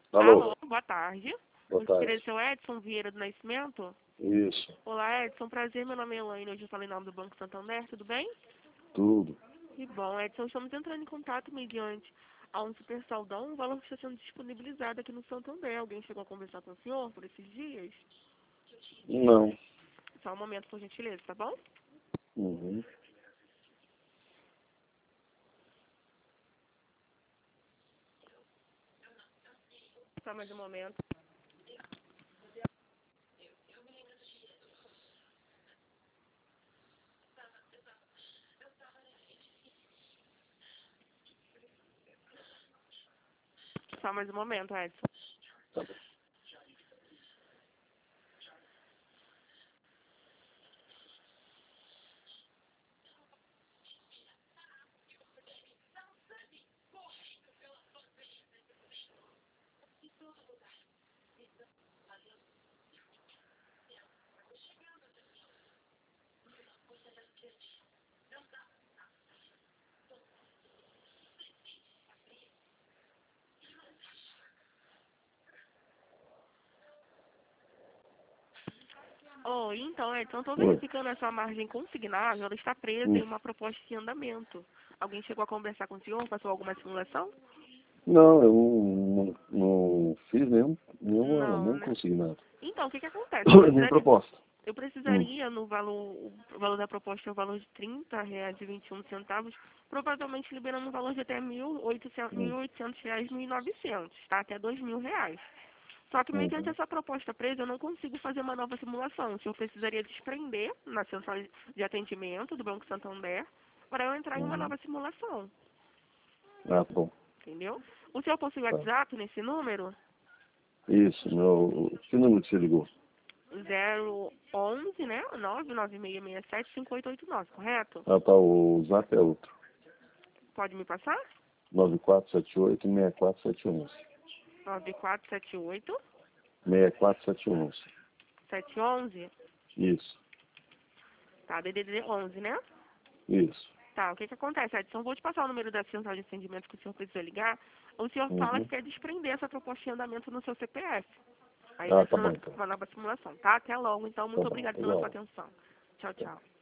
Alô, Alô, boa tarde. boa Gostaria tarde. do seu Edson Vieira do Nascimento? Isso, Olá, Edson, prazer, meu nome é Elaine, hoje eu falei em nome do Banco Santander, tudo bem? tudo. Que bom, Edson, estamos entrando em contato mediante a um super saldão, um valor que está sendo disponibilizado aqui no Santander. Alguém chegou a conversar com o senhor por esses dias? Não. Só um momento, por gentileza, tá bom? Uhum. Só mais um momento. Só mais um momento, Edson. Tá bom. Oh, então, Edson, estou Oi. verificando a sua margem consignável, ela está presa em Hum. uma proposta de andamento. Alguém chegou a conversar com o senhor, passou alguma simulação? Não, eu não fiz Não, nem né? consegui nada. Então, o que acontece? Nem proposta. Eu Hum. precisaria, no valor, o valor da proposta é o valor de R$ 30,21, provavelmente liberando um valor de até Hum. R$ 1.800, 1.900, tá? Até R$ 2.000. Só que mediante Uhum. essa proposta presa, eu não consigo fazer uma nova simulação. O senhor precisaria desprender na central de atendimento do Banco Santander para eu entrar em uma Uhum. nova simulação, Ah, tá bom. entendeu? O senhor possui Tá. WhatsApp nesse número? Isso, que número que você ligou? 011, né? 996675889, correto? Ah, tá, o zap é outro. Pode me passar? 9478-6471. 9478 6471. 711. Isso, Tá, DDD 11, né? isso. Tá, o que acontece, Edson? Vou te passar o número da central de atendimento que o senhor precisa ligar. O senhor fala Uhum. que quer desprender essa proposta de andamento no seu CPF. Aí eu Ah, tá entro bom, então. numa nova simulação, tá? Até logo, então. Tá Muito bom, obrigada pela sua igual. atenção. Tchau, tchau.